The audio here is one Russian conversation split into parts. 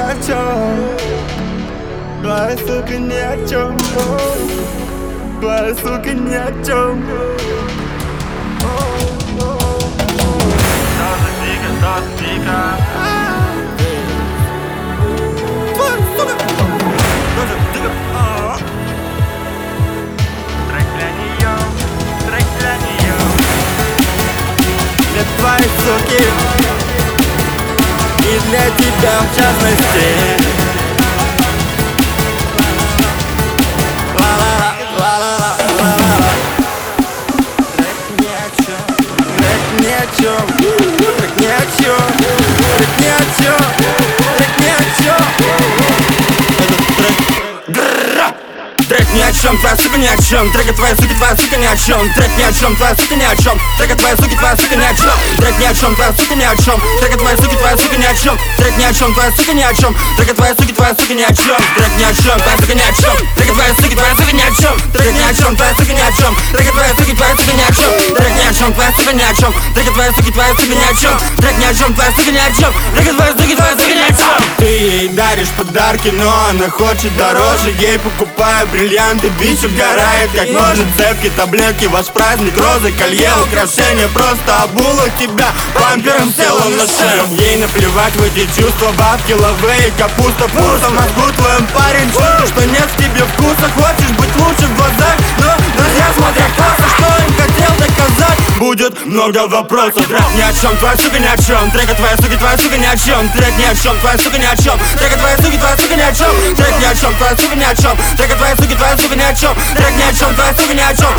о чем. Твоя сука ни о чем. Твоя сука ни о чем. Тоже пика. Твоя сука тоже пика. Трек для нее. Для твоей суки и для тебя в частности. Трек ни о чем. Трек ни о чем. Трек ни о чем. Трек ни о чем. Трек ни о чем. Трек ни о чем, твоя сука ни о чем. Трек твоей суки, твоя сука ни о чем. Трек ни о чем, твоя сука ни о чем. Трек твоей суки, твоя сука ни о чем. Трек ни о чем, твоя сука ни о чем. Трек твоей суки, твоя сука ни о чем. Трек ни о чем, твоя сука ни о чем. Трек твоей суки, твоя сука ни о чем. Трек ни о чем, твоя сука ни о чем. Трек твоей суки, твоя сука ни о чем. Трек ни о чем, твоя сука ни о чем. Трек твоей суки, твоя сука ни о чем. Трек ни о чем, твоя сука ни о чем. Трек твоей суки, твоя сука ни о чем. Трек ни о чем, твоя сука ни о чем. Трек твоей суки, твоя сука ни о чем. Ты ей даришь подарки, но она хочет дороже. Ей покупаю бриллианты, бич угорает, как ножи, цепки, таблетки. Ваш праздник, розы, колье, украшения. Просто обула тебя бампером села на шею. Ей наплевать в эти чувства, бабки, лавы, капуста, пусто в мозгу твоем парень. Что нет в тебе вкуса, хочешь быть лучше в глазах. Но друзья смотрят косо, что им хотел доказать. Будет много вопросов. Трек ни о чем, твоя сука ни о чем. Трек твоя сука ни о чем. Трек ни о чем, твоя сука ни о чем. Трек твоя сука ни о чем. Трек ни о чем, твоя сука ни о чем. Трек твоя сука ни о чем. Трек ни о чем, твоя сука ни о чем.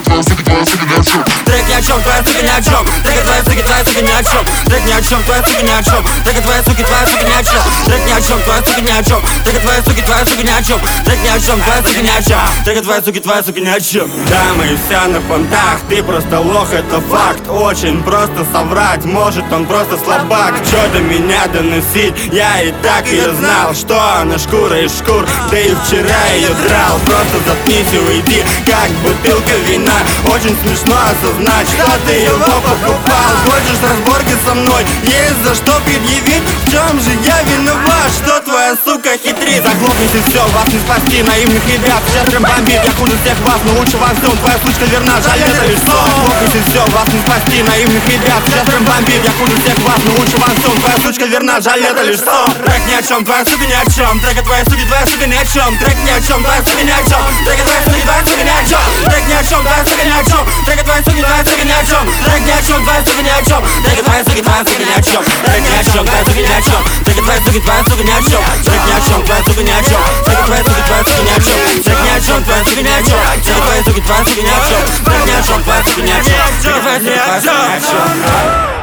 Трек ни о чем, твоя сука ни о чем. Трек твоя сука ни о чем. Трек ни о чем, твоя сука ни о чем. Трек твоя сука ни о чем. Трек ни о чем, твоя сука ни о чем. Трек твоя сука ни о чем. Трек ни о чем, твоя сука ни о чем. Трек твоя сука ни о чем. Да, мы вся на понтах, ты просто лох, это факт. Очень просто соврать, может он просто слабак. Чё до меня доносить, я и так ее знал. Что она шкура из шкур, да и вчера ее драл. Просто заткнись и уйди, как бутылка вина. Очень смешно осознать, что ты его покупал. Хочешь разборки со мной, есть за что предъявить. В чем же я виноват, что твоя сука хитрит? Захлопнись и все, вас не спасти, наивных ребят. Сейчас прям бомбит, я хуже всех вас, но лучше во всем. Твоя сучка верна, жаль это лишь сон. Захлопнись и все, вас не спасти, наивных ребят. Сейчас прям бомбит, я хуже всех вас, но лучше во всем. Твоя сучка верна, жаль это лишь сон. Трек ни о чем, твоя сука ни о чем. Трек твоей суки ни о чем. Трек ни о чем, твоя сука ни о чем. Трек твоей суки ни о чем. Трек ни о чем, твоя сука ни о чем. Трек твоей суки ни о чем. Трек ни о чем, твоя сука ни о чем. Трек твоей суки ни о чем. Трек ни о чем, твоя сука ни о чем. Трек твоей суки ни о чем. Трек ни о чем, твоя сука ни о чем. Трек твоей суки ни о чем. Трек ни о чем, твоя сука ни о чем. Трек твоей суки ни о чем. Трек ни о чем, твоя сука ни о чем. Трек твоей суки ни о чем.